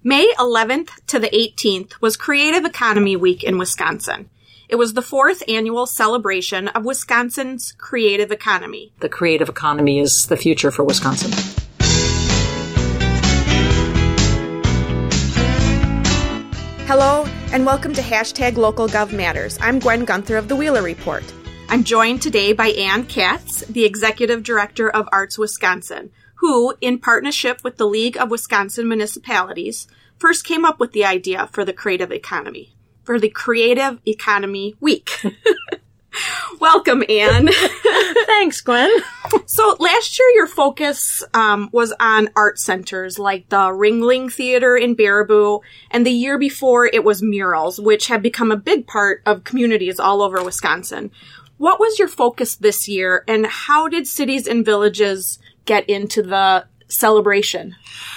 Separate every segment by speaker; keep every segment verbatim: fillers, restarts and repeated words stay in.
Speaker 1: May eleventh to the eighteenth was Creative Economy Week in Wisconsin. It was the fourth annual celebration of Wisconsin's creative economy.
Speaker 2: The creative economy is the future for Wisconsin.
Speaker 1: Hello, and welcome to Hashtag Local Gov Matters. I'm Gwen Gunther of the Wheeler Report. I'm joined today by Ann Katz, the Executive Director of Arts Wisconsin, who, in partnership with the League of Wisconsin Municipalities, first came up with the idea for the creative economy, for the Creative Economy Week. Welcome, Ann.
Speaker 2: Thanks, Gwen.
Speaker 1: So last year, your focus um, was on art centers like the Ringling Theater in Baraboo, and the year before it was murals, which have become a big part of communities all over Wisconsin. What was your focus this year, and how did cities and villages get into the celebration?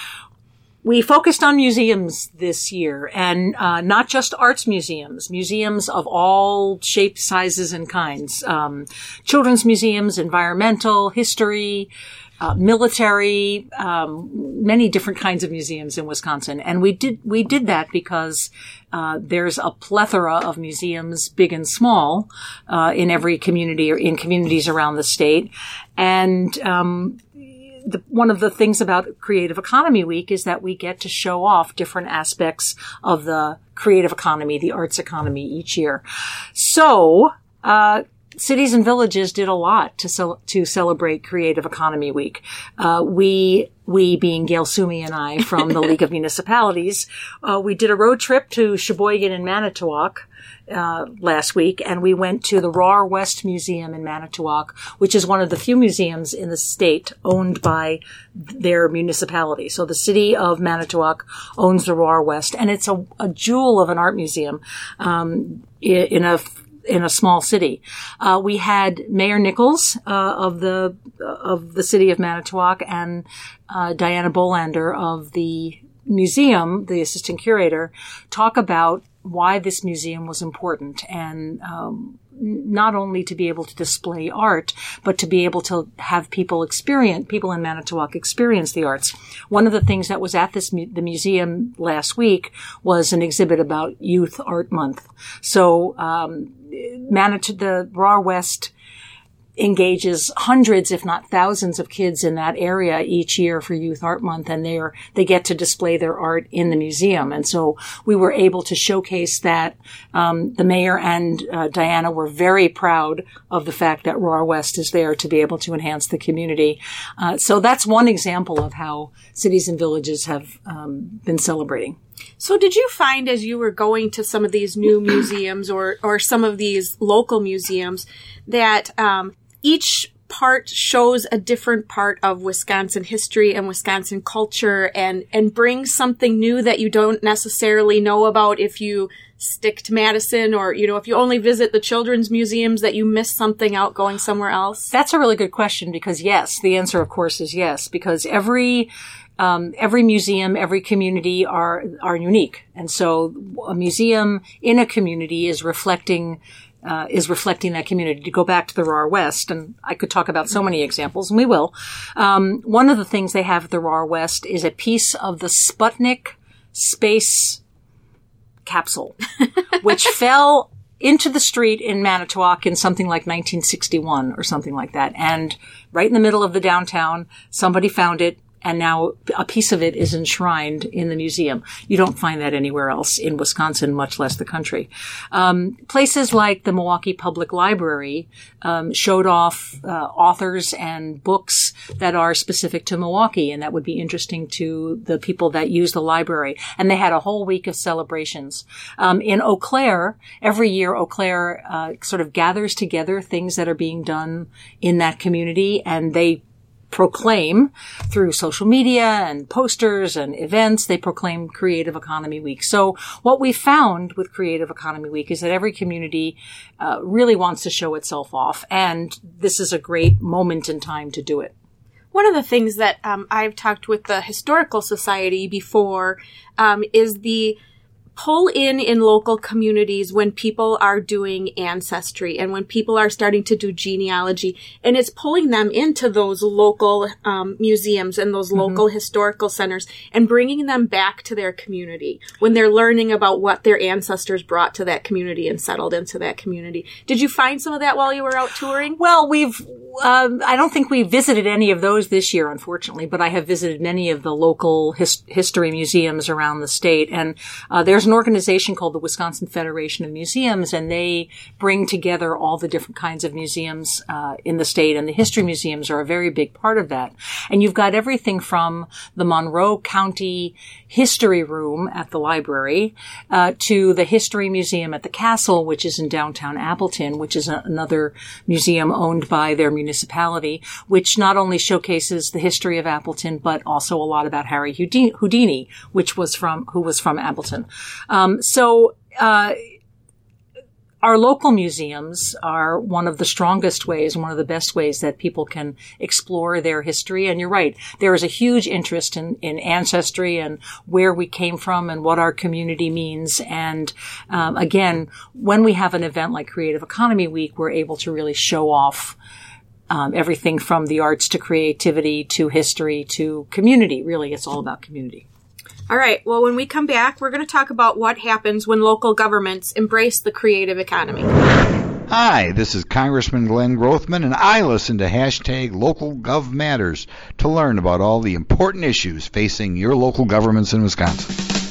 Speaker 2: We focused on museums this year, and uh, not just arts museums, museums of all shapes, sizes, and kinds. Um, children's museums, environmental, history, uh, military, um, many different kinds of museums in Wisconsin. And we did we did that because uh, there's a plethora of museums, big and small, uh, in every community or in communities around the state. And um The, one of the things about Creative Economy Week is that we get to show off different aspects of the creative economy, the arts economy each year. So, uh, cities and villages did a lot to cel- to celebrate Creative Economy Week. Uh, we, we being Gail Sumi and I from the League of Municipalities, uh, we did a road trip to Sheboygan and Manitowoc Uh, last week, and we went to the Roar West Museum in Manitowoc, which is one of the few museums in the state owned by their municipality. So the city of Manitowoc owns the Roar West, and it's a, a jewel of an art museum um, in a in a small city. Uh, we had Mayor Nichols uh, of the of the city of Manitowoc and uh, Diana Bolander of the museum, the assistant curator, talk about why this museum was important, and um, not only to be able to display art, but to be able to have people experience, people in Manitowoc experience the arts. One of the things that was at this mu- the museum last week was an exhibit about Youth Art Month. So um, Manito- the Roar West engages hundreds, if not thousands, of kids in that area each year for Youth Art Month, and they are they get to display their art in the museum. And so we were able to showcase that. Um, the mayor and uh, Diana were very proud of the fact that Roar West is there to be able to enhance the community. Uh, so that's one example of how cities and villages have um, been celebrating.
Speaker 1: So did you find as you were going to some of these new museums or, or some of these local museums that um, each part shows a different part of Wisconsin history and Wisconsin culture and, and brings something new that you don't necessarily know about if you stick to Madison, or, you know, if you only visit the children's museums, that you miss something out going somewhere else?
Speaker 2: That's a really good question, because yes, the answer of course is yes, because every Um, every museum, every community are are unique, and so a museum in a community is reflecting uh, is reflecting that community. To go back to the Roar West, and I could talk about so many examples, and we will. Um, one of the things they have at the Roar West is a piece of the Sputnik space capsule, which fell into the street in Manitowoc in something like nineteen sixty-one or something like that, and right in the middle of the downtown, somebody found it. And now a piece of it is enshrined in the museum. You don't find that anywhere else in Wisconsin, much less the country. Um, places like the Milwaukee Public Library um, showed off uh, authors and books that are specific to Milwaukee, and that would be interesting to the people that use the library. And they had a whole week of celebrations. Um, in Eau Claire, every year Eau Claire uh, sort of gathers together things that are being done in that community, and they proclaim through social media and posters and events, they proclaim Creative Economy Week. So what we found with Creative Economy Week is that every community uh, really wants to show itself off, and this is a great moment in time to do it.
Speaker 1: One of the things that um, I've talked with the Historical Society before um, is the pull in in local communities when people are doing ancestry and when people are starting to do genealogy, and it's pulling them into those local um, museums and those local mm-hmm. historical centers and bringing them back to their community when they're learning about what their ancestors brought to that community and settled into that community. Did you find some of that while you were out touring?
Speaker 2: Well, we've, um, I don't think we visited any of those this year, unfortunately, but I have visited many of the local his- history museums around the state. And uh, there's an organization called the Wisconsin Federation of Museums, and they bring together all the different kinds of museums uh, in the state, and the history museums are a very big part of that. And you've got everything from the Monroe County History Room at the library uh, to the History Museum at the Castle, which is in downtown Appleton, which is a- another museum owned by their municipality, which not only showcases the history of Appleton, but also a lot about Harry Houdini, which was from, who was from Appleton. Um, so, uh, our local museums are one of the strongest ways, one of the best ways that people can explore their history. And you're right, there is a huge interest in, in ancestry and where we came from and what our community means. And um, again, when we have an event like Creative Economy Week, we're able to really show off um, everything from the arts to creativity to history to community. Really, it's all about community.
Speaker 1: All right. Well, when we come back, we're going to talk about what happens when local governments embrace the creative economy.
Speaker 3: Hi, this is Congressman Glenn Grothman, and I listen to hashtag Local Gov Matters to learn about all the important issues facing your local governments in Wisconsin.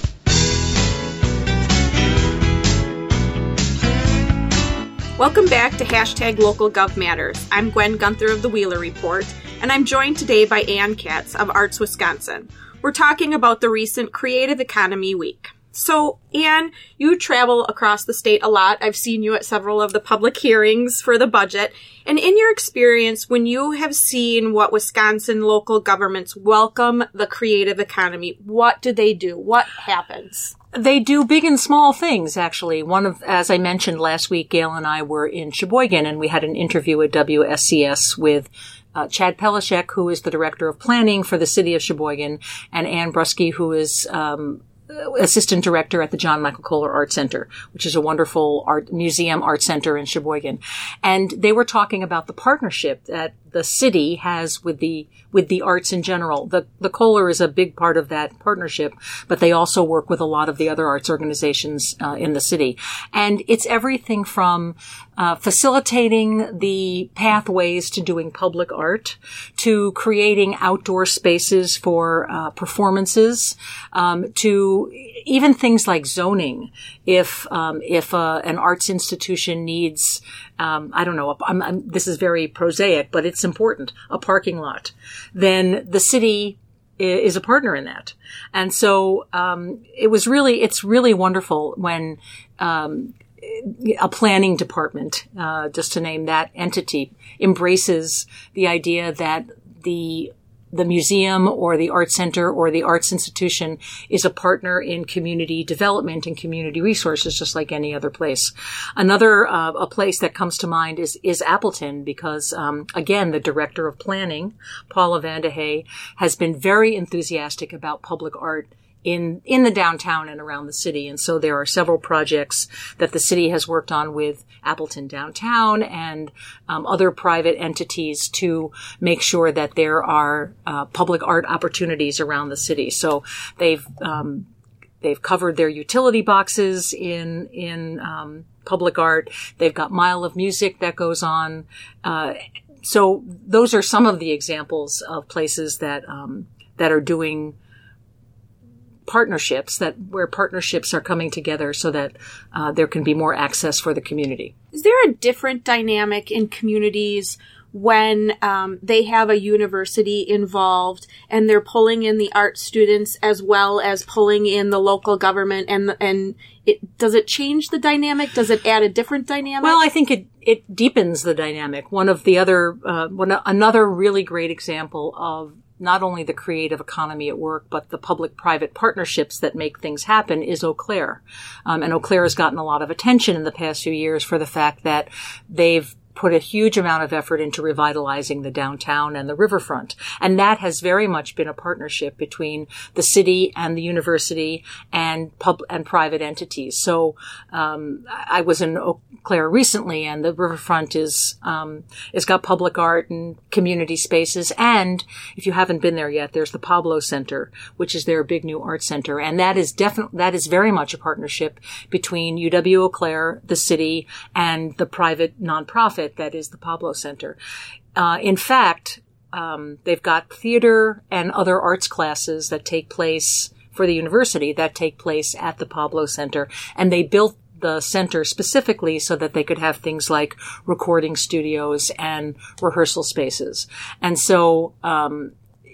Speaker 1: Welcome back to hashtag Local Gov Matters. I'm Gwen Gunther of the Wheeler Report, and I'm joined today by Ann Katz of Arts Wisconsin. We're talking about the recent Creative Economy Week. So, Ann, you travel across the state a lot. I've seen you at several of the public hearings for the budget. And in your experience, when you have seen what Wisconsin local governments welcome the creative economy, what do they do? What happens?
Speaker 2: They do big and small things, actually. One of, as I mentioned last week, Gail and I were in Sheboygan, and we had an interview at W S C S with Uh, Chad Pelishek, who is the director of planning for the city of Sheboygan, and Ann Brusky, who is um, assistant director at the John Michael Kohler Art Center, which is a wonderful art museum art center in Sheboygan. And they were talking about the partnership that the city has with the with the arts in general. The the Kohler is a big part of that partnership, but they also work with a lot of the other arts organizations uh, in the city. And it's everything from uh, facilitating the pathways to doing public art, to creating outdoor spaces for uh, performances, um, to even things like zoning. If um, if uh, an arts institution needs, um, I don't know, I'm, I'm, this is very prosaic, but it's important, a parking lot, then the city is a partner in that. And so um, it was really, it's really wonderful when um, a planning department, uh, just to name that entity, embraces the idea that the the museum or the art center or the arts institution is a partner in community development and community resources, just like any other place. Another uh, a place that comes to mind is is Appleton, because um, again, the director of planning, Paula Vandehey, has been very enthusiastic about public art in in the downtown and around the city. And so there are several projects that the city has worked on with Appleton Downtown and um, other private entities to make sure that there are uh, public art opportunities around the city. So they've um, they've covered their utility boxes in in um, public art. They've got Mile of Music that goes on. Uh, so those are some of the examples of places that um, that are doing partnerships, that where partnerships are coming together so that uh, there can be more access for the community.
Speaker 1: Is there a different dynamic in communities when um, they have a university involved and they're pulling in the art students as well as pulling in the local government, and and it, does it change the dynamic? Does it add a different dynamic?
Speaker 2: Well, I think it it deepens the dynamic. One of the other uh, one another really great example of not only the creative economy at work, but the public-private partnerships that make things happen is Eau Claire. Um, and Eau Claire has gotten a lot of attention in the past few years for the fact that they've put a huge amount of effort into revitalizing the downtown and the riverfront. And that has very much been a partnership between the city and the university and pub and private entities. So um, I was in Eau Claire recently, and the riverfront is um, it's got public art and community spaces. And if you haven't been there yet, there's the Pablo Center, which is their big new art center. And that is definitely that is very much a partnership between U W Eau Claire, the city, and the private nonprofit that is the Pablo Center. Uh, in fact, um, they've got theater and other arts classes that take place for the university that take place at the Pablo Center. And they built the center specifically so that they could have things like recording studios and rehearsal spaces. And so, um,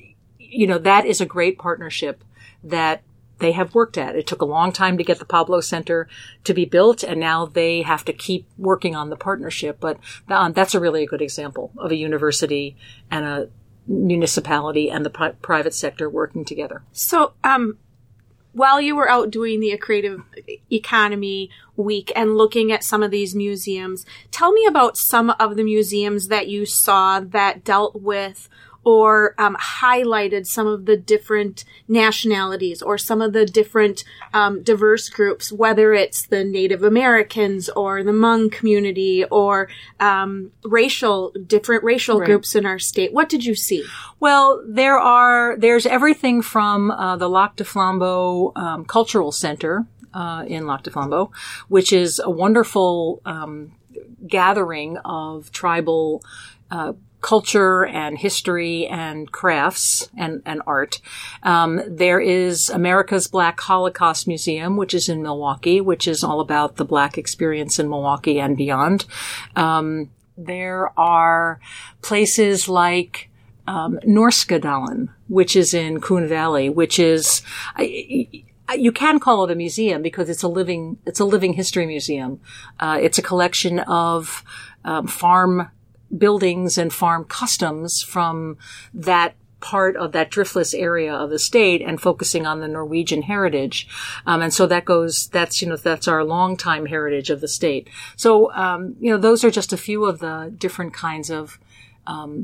Speaker 2: you know, that is a great partnership that they have worked at. It took a long time to get the Pablo Center to be built, and now they have to keep working on the partnership. But um, that's a really good example of a university and a municipality and the pri- private sector working together.
Speaker 1: So, um, while you were out doing the Creative Economy Week and looking at some of these museums, tell me about some of the museums that you saw that dealt with or um, highlighted some of the different nationalities or some of the different um, diverse groups, whether it's the Native Americans or the Hmong community or um, racial, different racial
Speaker 2: right.
Speaker 1: groups in our state. What did you see?
Speaker 2: Well, there are, there's everything from uh, the Lac du Flambeau um, Cultural Center uh, in Lac du Flambeau, which is a wonderful um, gathering of tribal uh culture and history and crafts and, and art. Um, there is America's Black Holocaust Museum, which is in Milwaukee, which is all about the Black experience in Milwaukee and beyond. Um, there are places like um, Norskadalen, which is in Coon Valley, which is I, you can call it a museum because it's a living it's a living history museum. Uh, it's a collection of um, farm buildings and farm customs from that part of that driftless area of the state and focusing on the Norwegian heritage. Um, and so that goes, that's, you know, that's our longtime heritage of the state. So, um, you know, those are just a few of the different kinds of, um,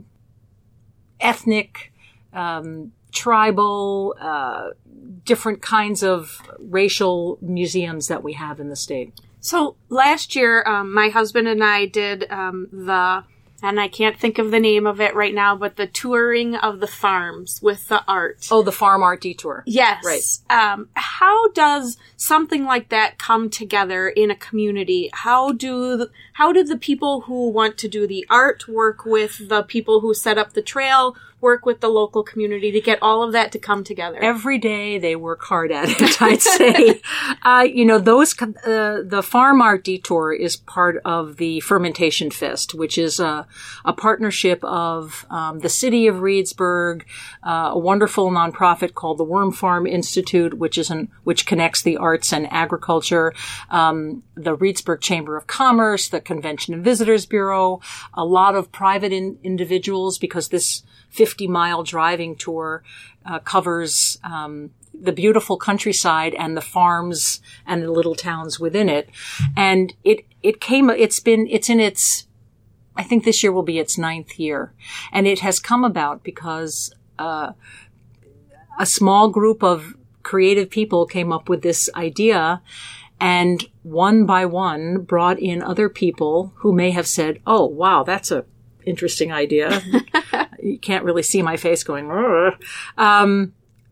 Speaker 2: ethnic, um, tribal, uh, different kinds of racial museums that we have in the state.
Speaker 1: So last year, um, my husband and I did, um, the, and I can't think of the name of it right now, but the touring of the farms with the art.
Speaker 2: Oh, the Farm Art Detour.
Speaker 1: Yes.
Speaker 2: Right.
Speaker 1: Um, how does something like that come together in a community? How do the, how do the people who want to do the art work with the people who set up the trail, work with the local community to get all of that to come together?
Speaker 2: Every day they work hard at it, I'd say. uh, you know, those, uh, the Farm Art Detour is part of the Fermentation Fest, which is a, a partnership of um, the city of Reedsburg, uh, a wonderful nonprofit called the Worm Farm Institute, which is an, which connects the arts and agriculture, um, the Reedsburg Chamber of Commerce, the Convention and Visitors Bureau, a lot of private in, individuals, because this fifty mile driving tour uh, covers um, the beautiful countryside and the farms and the little towns within it. And it it came, it's been, it's in its, I think this year will be its ninth year. And it has come about because uh, a small group of creative people came up with this idea, and one by one brought in other people who may have said, oh, wow, that's a interesting idea. You can't really see my face going, um,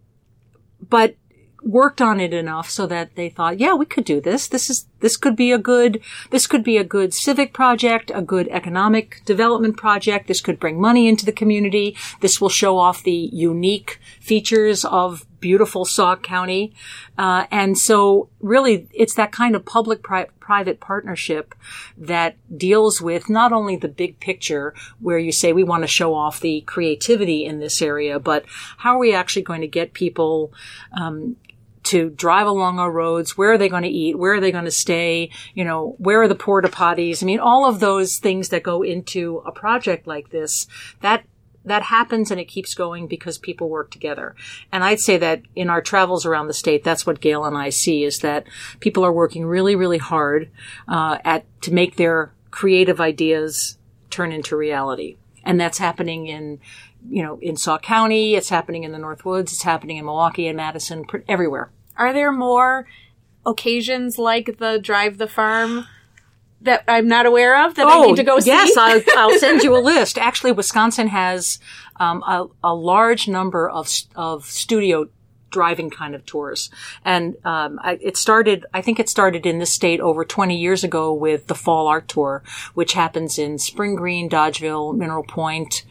Speaker 2: but worked on it enough so that they thought, yeah, we could do this. This is, this could be a good, this could be a good civic project, a good economic development project. This could bring money into the community. This will show off the unique features of beautiful Sauk County. Uh, and so really it's that kind of public-private partnership that deals with not only the big picture where you say we want to show off the creativity in this area, but how are we actually going to get people, um, to drive along our roads? Where are they going to eat? Where are they going to stay? You know, where are the porta potties? I mean, all of those things that go into a project like this, that that happens and it keeps going because people work together. And I'd say that in our travels around the state, that's what Gail and I see, is that people are working really, really hard uh, at to make their creative ideas turn into reality. And that's happening in, you know, in Sauk County. It's happening in the Northwoods. It's happening in Milwaukee and Madison, everywhere.
Speaker 1: Are there more occasions like the Drive the Farm that I'm not aware of that
Speaker 2: oh,
Speaker 1: I need to go see?
Speaker 2: Yes, I'll, I'll send you a list. Actually, Wisconsin has um, a, a large number of of studio driving kind of tours. And um, I, it started, I think it started in this state over twenty years ago with the Fall Art Tour, which happens in Spring Green, Dodgeville, Mineral Point,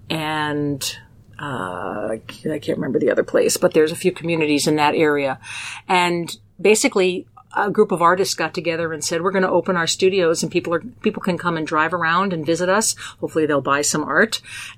Speaker 2: and uh, I can't remember the other place, but there's a few communities in that area. And basically, a group of artists got together and said, we're going to open our studios and people are, people can come and drive around and visit us. Hopefully they'll buy some art,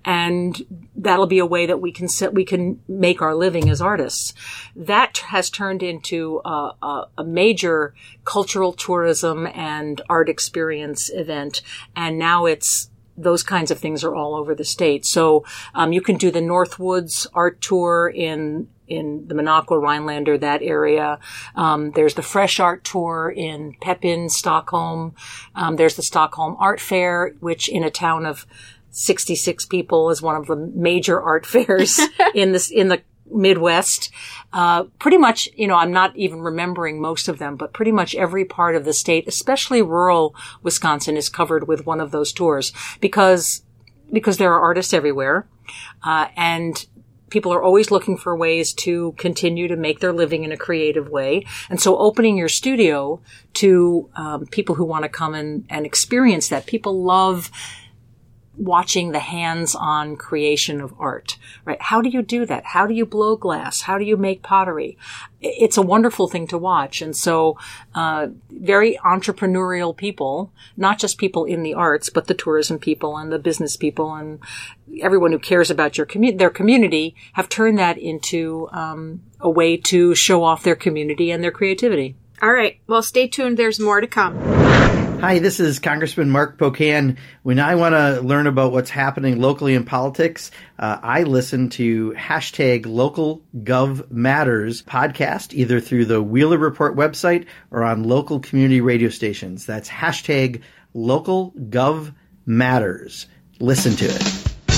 Speaker 2: and that'll be a way that we can set, we can make our living as artists. That has turned into a, a, a major cultural tourism and art experience event. And now it's, those kinds of things are all over the state. So, um, you can do the Northwoods art tour in, in the Minocqua, Rhinelander, that area. Um, there's the Fresh Art Tour in Pepin, Stockholm. Um, there's the Stockholm Art Fair, which in a town of sixty-six people is one of the major art fairs in this, in the Midwest. Uh, pretty much, you know, I'm not even remembering most of them, but pretty much every part of the state, especially rural Wisconsin, is covered with one of those tours because, because there are artists everywhere. Uh, and people are always looking for ways to continue to make their living in a creative way. And so opening your studio to um, people who want to come and, and experience that. People love watching the hands-on creation of art, right? How do you do that? How do you blow glass? How do you make pottery? It's a wonderful thing to watch. And so, uh, very entrepreneurial people, not just people in the arts, but the tourism people and the business people and everyone who cares about your commu- their community have turned that into, um, a way to show off their community and their creativity.
Speaker 1: All right. Well, stay tuned. There's more to come.
Speaker 4: Hi, this is Congressman Mark Pocan. When I want to learn about what's happening locally in politics, uh, I listen to hashtag Local Gov Matters podcast, either through the Wheeler Report website or on local community radio stations. That's hashtag Local Gov Matters. Listen to it.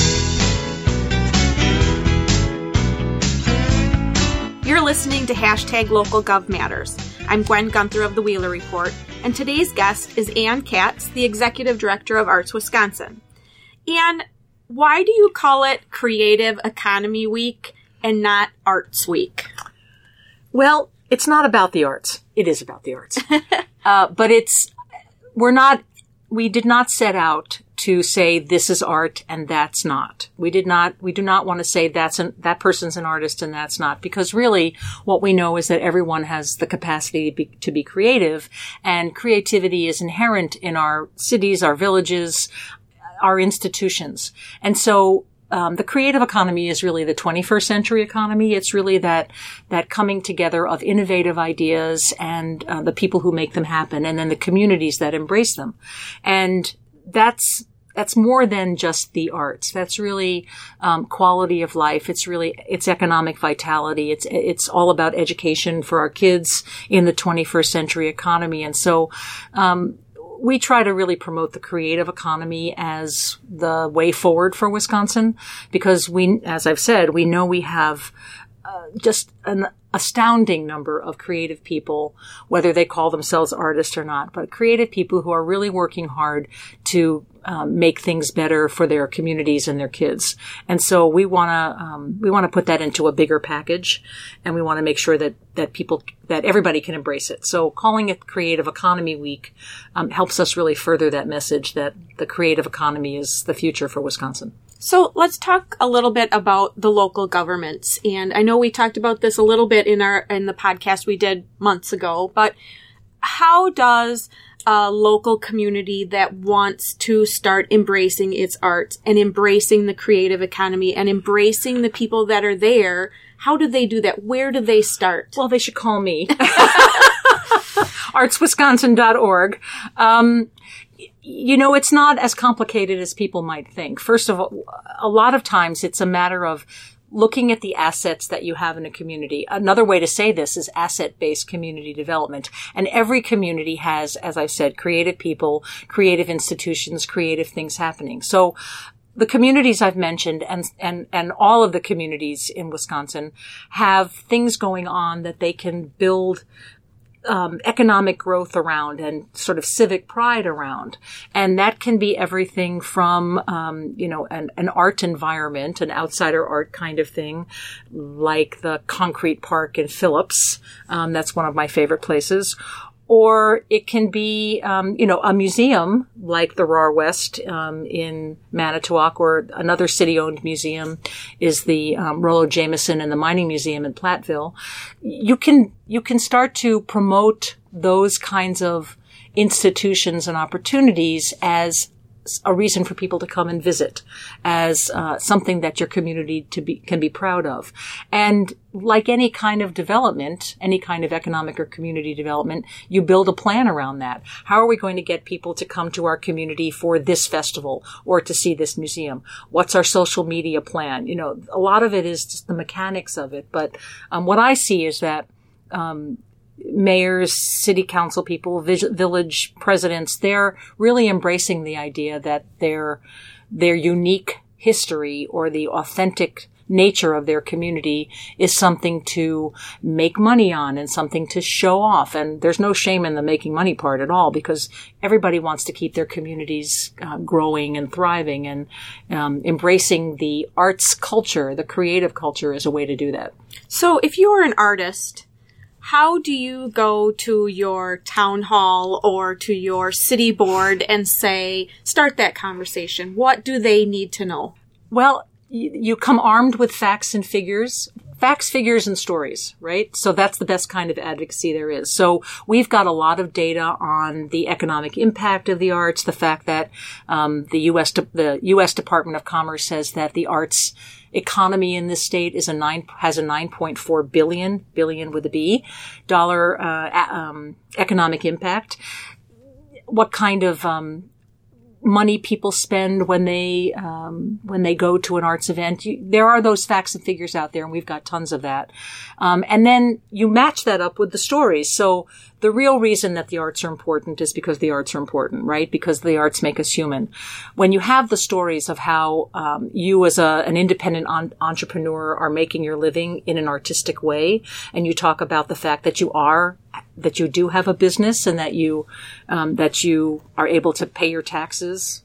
Speaker 1: You're listening to hashtag Local Gov Matters. I'm Gwen Gunther of the Wheeler Report, and today's guest is Ann Katz, the Executive Director of Arts Wisconsin. Ann, why do you call it Creative Economy Week and not Arts Week?
Speaker 2: Well, it's not about the arts. It is about the arts. uh, but it's, we're not, we did not set out to say this is art and that's not. We did not, we do not want to say that's an, that person's an artist and that's not, because really what we know is that everyone has the capacity to be, to be creative, and creativity is inherent in our cities, our villages, our institutions. And so Um, the creative economy is really the twenty-first century economy. It's really that, that coming together of innovative ideas and uh, the people who make them happen, and then the communities that embrace them. And that's, that's more than just the arts. That's really, um, quality of life. It's really, it's economic vitality. It's, it's all about education for our kids in the twenty-first century economy. And so, um, we try to really promote the creative economy as the way forward for Wisconsin, because we, as I've said, we know we have uh, just an astounding number of creative people, whether they call themselves artists or not, but creative people who are really working hard to um, make things better for their communities and their kids. And so we want to um, we want to put that into a bigger package, and we want to make sure that that people that everybody can embrace it. So calling it Creative Economy Week um, helps us really further that message that the creative economy is the future for Wisconsin.
Speaker 1: So let's talk a little bit about the local governments. And I know we talked about this a little bit in our in the podcast we did months ago, but how does a local community that wants to start embracing its arts and embracing the creative economy and embracing the people that are there, how do they do that? Where do they start?
Speaker 2: Well, they should call me. arts wisconsin dot org. Um, You know, it's not as complicated as people might think. First of all, a lot of times it's a matter of looking at the assets that you have in a community. Another way to say this is asset-based community development. And every community has, as I've said, creative people, creative institutions, creative things happening. So the communities I've mentioned and, and, and all of the communities in Wisconsin have things going on that they can build Um, economic growth around and sort of civic pride around. And that can be everything from, um, you know, an, an art environment, an outsider art kind of thing, like the Concrete Park in Phillips. Um, that's one of my favorite places. Or it can be, um, you know, a museum like the Rahr West um, in Manitowoc, or another city-owned museum is the um, Rollo Jameson and the Mining Museum in Platteville. You can you can start to promote those kinds of institutions and opportunities as a reason for people to come and visit, as uh, something that your community to be can be proud of. And like any kind of development, any kind of economic or community development, you build a plan around that. How are we going to get people to come to our community for this festival or to see this museum? What's our social media plan? You know, a lot of it is just the mechanics of it. But um, what I see is that um mayors, city council people, village presidents, they're really embracing the idea that their their unique history or the authentic nature of their community is something to make money on and something to show off. And there's no shame in the making money part at all, because everybody wants to keep their communities uh, growing and thriving, and um, embracing the arts culture, the creative culture, is a way to do that.
Speaker 1: So if you are an artist, how do you go to your town hall or to your city board and say, start that conversation? What do they need to know?
Speaker 2: Well, you, you come armed with facts and figures. Facts, figures, and stories, right? So that's the best kind of advocacy there is. So we've got a lot of data on the economic impact of the arts, the fact that um, the U S De- the U S Department of Commerce says that the arts economy in this state is a nine has a nine point four billion billion with a B dollar uh, um, economic impact. What kind of um, money people spend when they um, when they go to an arts event. You, there are those facts and figures out there, and we've got tons of that. Um, and then you match that up with the stories. So the real reason that the arts are important is because the arts are important, right? Because the arts make us human. When you have the stories of how um, you as a, an independent on- entrepreneur are making your living in an artistic way, and you talk about the fact that you are that you do have a business and that you um, that you are able to pay your taxes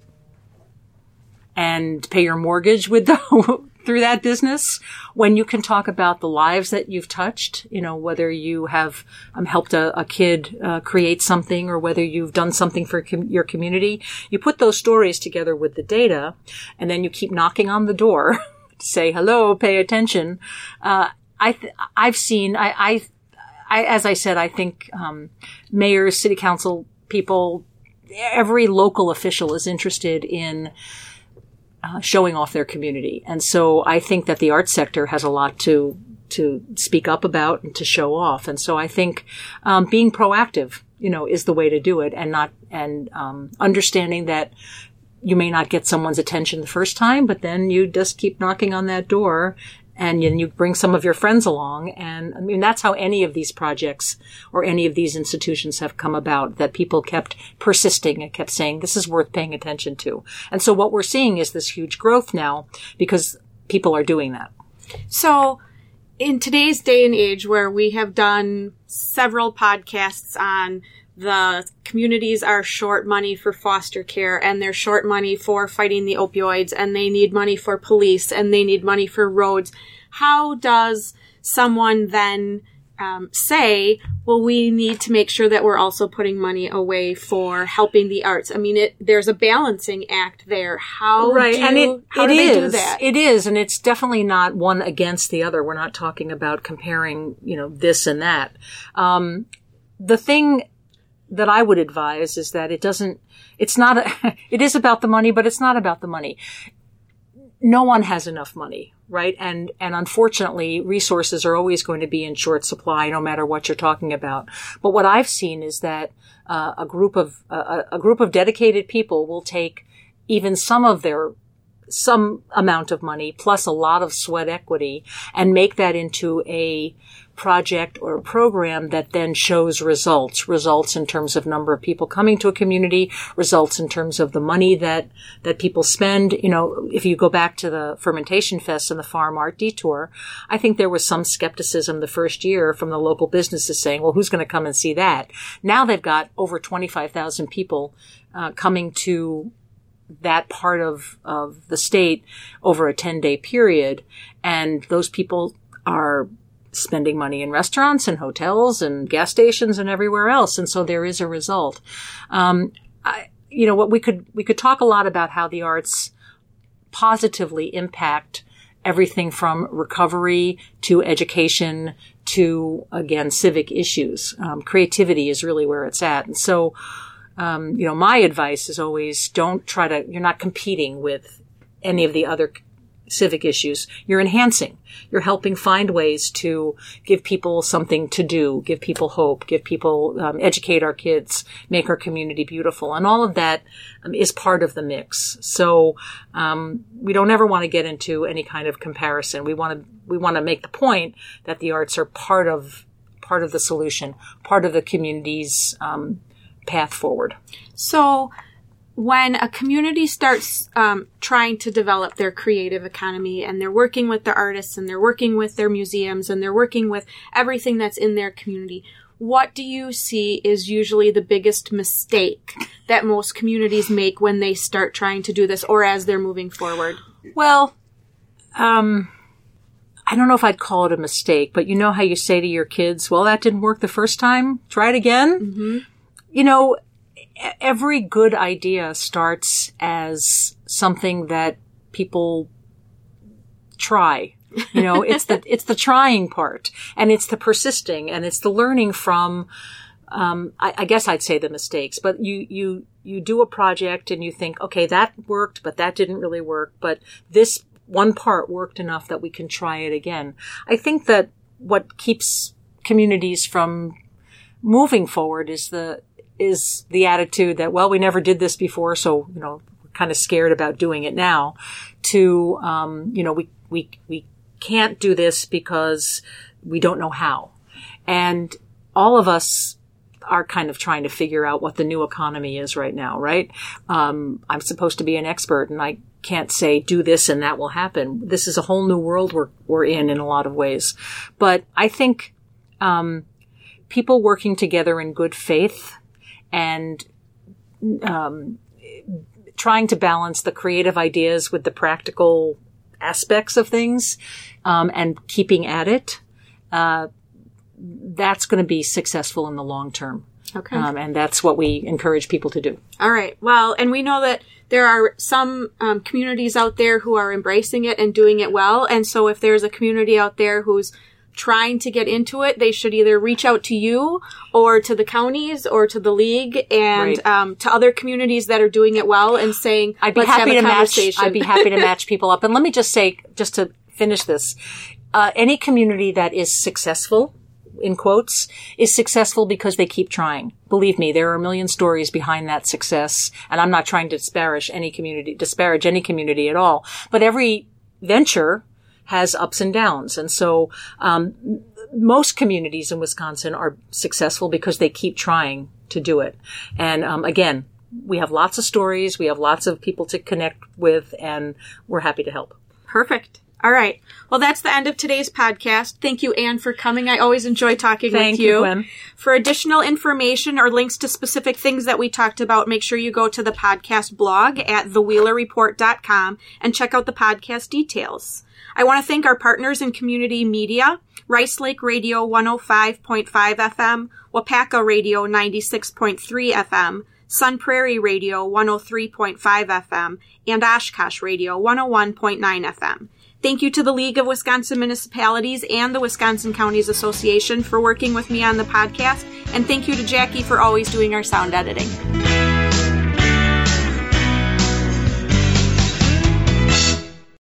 Speaker 2: and pay your mortgage with the, through that business, when you can talk about the lives that you've touched, you know, whether you have um, helped a, a kid uh, create something or whether you've done something for com- your community, you put those stories together with the data, and then you keep knocking on the door to say, hello, pay attention. Uh, I th- I've seen, I, I, I, as I said, I think um, mayors, city council people, every local official is interested in Uh, showing off their community. And so I think that the arts sector has a lot to to speak up about and to show off. And so I think um, being proactive, you know, is the way to do it, and not and um, understanding that you may not get someone's attention the first time, but then you just keep knocking on that door. And then you bring some of your friends along. And I mean, that's how any of these projects or any of these institutions have come about, that people kept persisting and kept saying, this is worth paying attention to. And so what we're seeing is this huge growth now because people are doing that.
Speaker 1: So in today's day and age, where we have done several podcasts on the communities are short money for foster care, and they're short money for fighting the opioids, and they need money for police, and they need money for roads. How does someone then um, say, well, we need to make sure that we're also putting money away for helping the arts? I mean, it, there's a balancing act there. How
Speaker 2: right.
Speaker 1: do,
Speaker 2: and it,
Speaker 1: how
Speaker 2: it
Speaker 1: do they
Speaker 2: is,
Speaker 1: do that?
Speaker 2: It is, and it's definitely not one against the other. We're not talking about comparing, you know, this and that. Um, the thing that I would advise is that it doesn't, it's not, a, it is about the money, but it's not about the money. No one has enough money, right? And, and unfortunately, resources are always going to be in short supply, no matter what you're talking about. But what I've seen is that, uh, a group of, uh, a group of dedicated people will take even some of their some amount of money plus a lot of sweat equity and make that into a project or a program that then shows results, results in terms of number of people coming to a community, results in terms of the money that, that people spend. You know, if you go back to the Fermentation Fest and the Farm Art Detour, I think there was some skepticism the first year from the local businesses saying, well, who's going to come and see that? Now they've got over twenty-five thousand people uh, coming to that part of, of the state over a ten-day period, and those people are spending money in restaurants and hotels and gas stations and everywhere else. And so there is a result. Um, I, you know, what we could, we could talk a lot about how the arts positively impact everything from recovery to education to, again, civic issues. Um, creativity is really where it's at. And so, um, you know, my advice is always don't try to, you're not competing with any of the other civic issues. You're enhancing. You're helping find ways to give people something to do, give people hope, give people, um, educate our kids, make our community beautiful. And all of that um, is part of the mix. So, um, we don't ever want to get into any kind of comparison. We want to, we want to make the point that the arts are part of, part of the solution, part of the community's, um, path forward.
Speaker 1: So, when a community starts um, trying to develop their creative economy and they're working with the artists and they're working with their museums and they're working with everything that's in their community, what do you see is usually the biggest mistake that most communities make when they start trying to do this or as they're moving forward?
Speaker 2: Well, um, I don't know if I'd call it a mistake, but you know how you say to your kids, well, that didn't work the first time, try it again? Mm-hmm. You know, every good idea starts as something that people try. You know, it's the, it's the trying part, and it's the persisting, and it's the learning from, um, I, I guess I'd say the mistakes, but you, you, you do a project and you think, okay, that worked, but that didn't really work, but this one part worked enough that we can try it again. I think that what keeps communities from moving forward is the, is the attitude that, well, we never did this before, so, you know, we're kind of scared about doing it now, to, um, you know, we, we, we can't do this because we don't know how. And all of us are kind of trying to figure out what the new economy is right now, right? Um, I'm supposed to be an expert and I can't say do this and that will happen. This is a whole new world we're, we're in in a lot of ways. But I think, um, people working together in good faith and um, trying to balance the creative ideas with the practical aspects of things, um, and keeping at it, uh, that's going to be successful in the long term.
Speaker 1: Okay.
Speaker 2: Um, and that's what we encourage people to do.
Speaker 1: All right. Well, and we know that there are some um, communities out there who are embracing it and doing it well. And so if there's a community out there who's trying to get into it, they should either reach out to you or to the counties or to the league and
Speaker 2: right.
Speaker 1: um, to other communities that are doing it well and saying,
Speaker 2: I'd be
Speaker 1: let's
Speaker 2: happy
Speaker 1: have a
Speaker 2: to match.
Speaker 1: conversation.
Speaker 2: I'd be happy to match people up. And let me just say, just to finish this, uh, any community that is successful, in quotes, is successful because they keep trying. Believe me, there are a million stories behind that success, and I'm not trying to disparage any community, disparage any community at all. But every venture has ups and downs. And so, um, most communities in Wisconsin are successful because they keep trying to do it. And, um, again, we have lots of stories. We have lots of people to connect with, and we're happy to help.
Speaker 1: Perfect. All right. Well, that's the end of today's podcast. Thank you, Anne, for coming. I always enjoy talking
Speaker 2: Thank
Speaker 1: with you.
Speaker 2: you, Gwen.
Speaker 1: For additional information or links to specific things that we talked about, make sure you go to the podcast blog at the wheeler report dot com and check out the podcast details. I want to thank our partners in community media, Rice Lake Radio one oh five point five F M, Wapaka Radio ninety-six point three F M, Sun Prairie Radio one oh three point five F M, and Oshkosh Radio one oh one point nine F M. Thank you to the League of Wisconsin Municipalities and the Wisconsin Counties Association for working with me on the podcast, and thank you to Jackie for always doing our sound editing.